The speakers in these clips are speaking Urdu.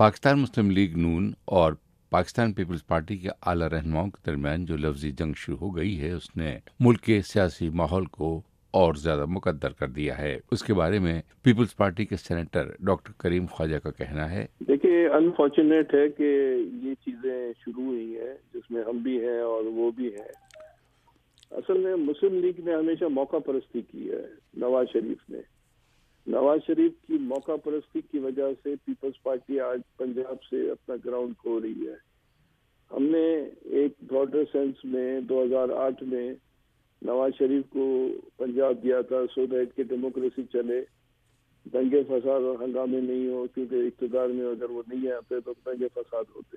پاکستان مسلم لیگ نون اور پاکستان پیپلز پارٹی کے اعلیٰ رہنماؤں کے درمیان جو لفظی جنگ شروع ہو گئی ہے اس نے ملک کے سیاسی ماحول کو اور زیادہ مقدر کر دیا ہے۔ اس کے بارے میں پیپلز پارٹی کے سینیٹر ڈاکٹر کریم خواجہ کا کہنا ہے، دیکھیے انفارچونیٹ ہے کہ یہ چیزیں شروع ہوئی ہیں جس میں ہم بھی ہیں اور وہ بھی ہیں۔ اصل میں مسلم لیگ نے ہمیشہ موقع پرستی کی ہے۔ نواز شریف کی موقع پرستی کی وجہ سے پیپلز پارٹی آج پنجاب سے اپنا گراؤنڈ کھو رہی ہے۔ ہم نے ایک براڈر سینس میں 2008 میں نواز شریف کو پنجاب دیا تھا سو دیٹ کہ ڈیموکریسی چلے، دنگے فساد اور ہنگامے نہیں ہو، کیونکہ اقتدار میں اگر وہ نہیں آتے تو دنگے فساد ہوتے۔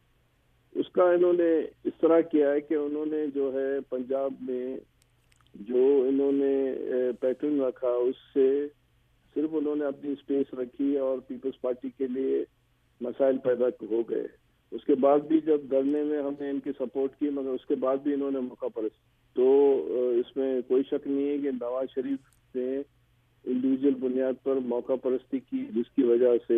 اس کا انہوں نے اس طرح کیا ہے کہ انہوں نے جو ہے پنجاب میں جو انہوں نے پیٹرن رکھا اس سے صرف انہوں نے اپنی اسپیس رکھی اور پیپلز پارٹی کے لیے مسائل پیدا ہو گئے۔ اس کے بعد بھی جب دھرنے میں ہم نے ان کی سپورٹ کی، مگر اس کے بعد بھی انہوں نے موقع پرست، تو اس میں کوئی شک نہیں ہے کہ نواز شریف نے انڈیویجول بنیاد پر موقع پرستی کی، جس کی وجہ سے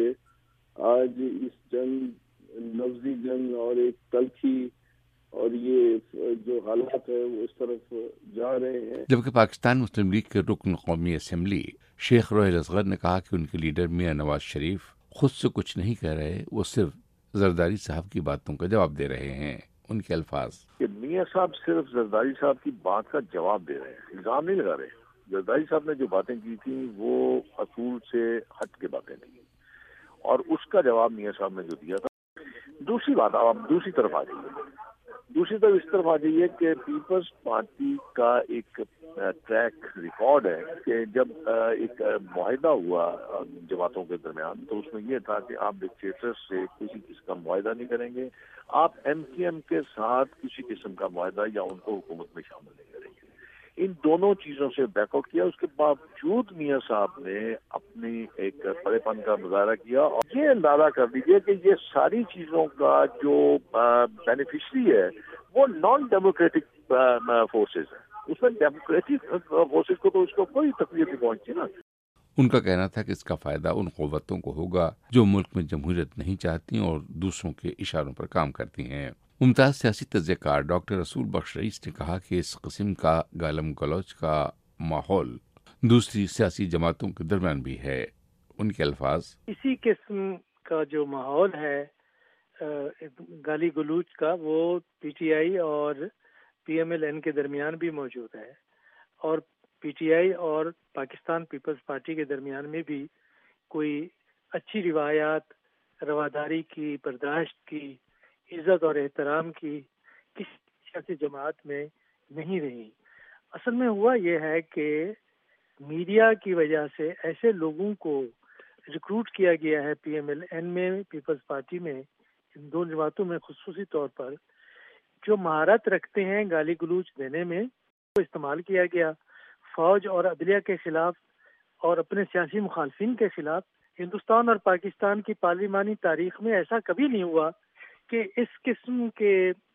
آج اس جنگ، لفظی جنگ اور ایک تلخی اور یہ جو حالات ہے وہ اس طرف جا رہے ہیں۔ جبکہ پاکستان مسلم لیگ کے رکن قومی اسمبلی شیخ روحیل اصغر نے کہا کہ ان کے لیڈر میاں نواز شریف خود سے کچھ نہیں کہہ رہے، وہ صرف زرداری صاحب کی باتوں کا جواب دے رہے ہیں۔ ان کے الفاظ کہ میاں صاحب صرف زرداری صاحب کی بات کا جواب دے رہے ہیں، الزام نہیں لگا رہے۔ زرداری صاحب نے جو باتیں کی تھیں وہ اصول سے ہٹ کے باتیں تھیں، اور اس کا جواب میاں صاحب نے جو دیا تھا۔ دوسری بات، آپ دوسری طرف آ جائیے، دوسری طرف اس طرف آ جائیے کہ پیپلز پارٹی کا ایک ٹریک ریکارڈ ہے کہ جب ایک معاہدہ ہوا جماعتوں کے درمیان تو اس میں یہ تھا کہ آپ ڈکٹیٹر سے کسی قسم کا معاہدہ نہیں کریں گے، آپ ایم کیو ایم کے ساتھ کسی قسم کا معاہدہ یا ان کو حکومت میں شامل نہیں کریں گے۔ ان دونوں چیزوں سے بیک آؤٹ کیا۔ اس کے باوجود میاں صاحب نے اپنی ایک بڑے پن کا مظاہرہ کیا، اور یہ اندازہ کر لیجیے کہ یہ ساری چیزوں کا جو بینیفیشری ہے وہ نان ڈیموکریٹک فورسز ہیں۔ اس میں ڈیموکریٹک فورسز کو تو اس کو کوئی تکلیف نہیں پہنچتی نا۔ ان کا کہنا تھا کہ اس کا فائدہ ان قوتوں کو ہوگا جو ملک میں جمہوریت نہیں چاہتی اور دوسروں کے اشاروں پر کام کرتی ہیں۔ ممتاز سیاسی تجزیہ کار ڈاکٹر رسول بخش رئیس نے کہا کہ اس قسم کا گالم گلوچ کا ماحول دوسری سیاسی جماعتوں کے درمیان بھی ہے۔ ان کے الفاظ، اسی قسم کا جو ماحول ہے گالی گلوچ کا، وہ پی ٹی آئی اور پی ایم ایل این کے درمیان بھی موجود ہے، اور پی ٹی آئی اور پاکستان پیپلز پارٹی کے درمیان میں بھی کوئی اچھی روایات، رواداری کی، برداشت کی، عزت اور احترام کی کسی سیاسی جماعت میں نہیں رہی۔ اصل میں ہوا یہ ہے کہ میڈیا کی وجہ سے ایسے لوگوں کو ریکروٹ کیا گیا ہے پی ایم ایل این میں، پیپلز پارٹی میں، ان دو جماعتوں میں خصوصی طور پر، جو مہارت رکھتے ہیں گالی گلوچ دینے میں، وہ استعمال کیا گیا فوج اور عدلیہ کے خلاف اور اپنے سیاسی مخالفین کے خلاف۔ ہندوستان اور پاکستان کی پارلیمانی تاریخ میں ایسا کبھی نہیں ہوا کہ اس قسم کے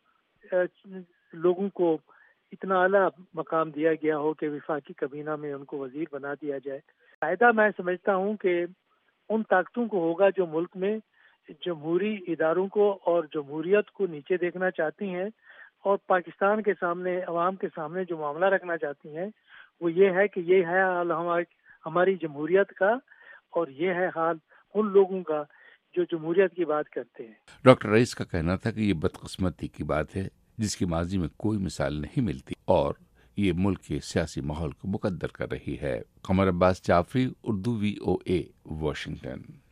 لوگوں کو اتنا اعلیٰ مقام دیا گیا ہو کہ وفاقی کابینہ میں ان کو وزیر بنا دیا جائے۔ فائدہ میں سمجھتا ہوں کہ ان طاقتوں کو ہوگا جو ملک میں جمہوری اداروں کو اور جمہوریت کو نیچے دیکھنا چاہتی ہیں، اور پاکستان کے سامنے، عوام کے سامنے جو معاملہ رکھنا چاہتی ہیں وہ یہ ہے کہ یہ ہے حال ہماری جمہوریت کا، اور یہ ہے حال ان لوگوں کا جو جمہوریت کی بات کرتے ہیں۔ ڈاکٹر رئیس کا کہنا تھا کہ یہ بدقسمتی کی بات ہے جس کی ماضی میں کوئی مثال نہیں ملتی، اور یہ ملک کے سیاسی ماحول کو مقدر کر رہی ہے۔ Qamar Abbas Jafri, Urdu VOA، Washington.